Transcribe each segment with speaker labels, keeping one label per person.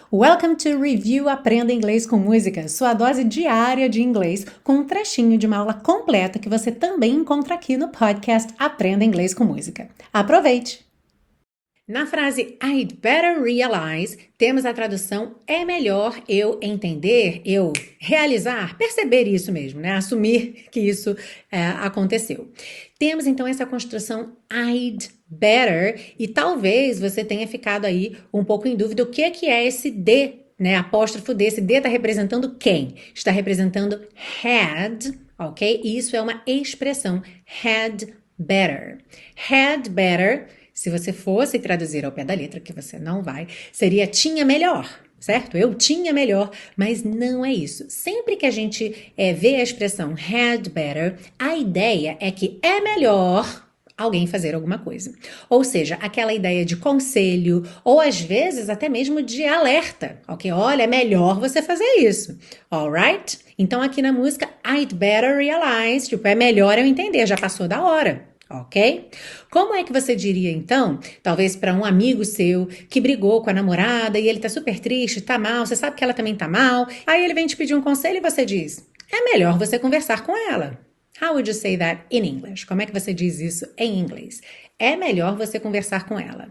Speaker 1: Welcome to Review Aprenda Inglês com Música, sua dose diária de inglês, com um trechinho de uma aula completa que você também encontra aqui no podcast Aprenda Inglês com Música. Aproveite! Na frase I'd better realize, temos a tradução é melhor eu entender, eu realizar, perceber isso mesmo, né? Assumir que isso aconteceu. Temos então essa construção I'd better e talvez você tenha ficado aí um pouco em dúvida o que é esse D, né? Apóstrofo D, esse D está representando quem? Está representando had, ok? E isso é uma expressão, had better. Had better, se você fosse traduzir ao pé da letra, que você não vai, seria tinha melhor, certo? Eu tinha melhor, mas não é isso. Sempre que a gente vê a expressão had better, a ideia é que é melhor alguém fazer alguma coisa. Ou seja, aquela ideia de conselho, ou às vezes até mesmo de alerta, ok? Olha, é melhor você fazer isso, alright? Então aqui na música, I'd better realize, tipo, é melhor eu entender, já passou da hora. Ok? Como é que você diria, então, talvez para um amigo seu que brigou com a namorada e ele tá super triste, tá mal, você sabe que ela também tá mal, aí ele vem te pedir um conselho e você diz, é melhor você conversar com ela. How would you say that in English? Como é que você diz isso em inglês? É melhor você conversar com ela.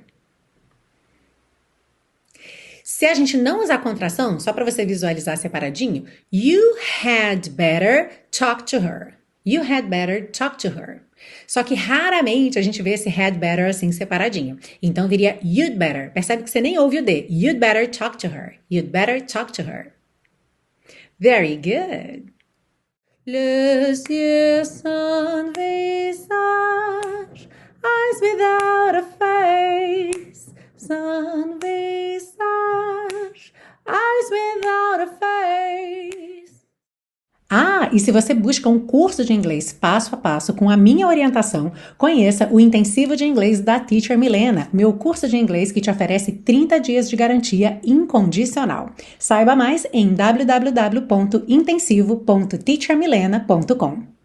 Speaker 1: Se a gente não usar contração, só para você visualizar separadinho, you had better talk to her. You had better talk to her. Só que raramente a gente vê esse had better assim separadinho. Então viria you'd better. Percebe que você nem ouve o D. You'd better talk to her. You'd better talk to her. Very good. Les yeux sans visage, eyes without a face. Sans visage, eyes without a face. Ah, e se você busca um curso de inglês passo a passo com a minha orientação, conheça o Intensivo de Inglês da Teacher Milena, meu curso de inglês que te oferece 30 dias de garantia incondicional. Saiba mais em www.intensivo.teachermilena.com.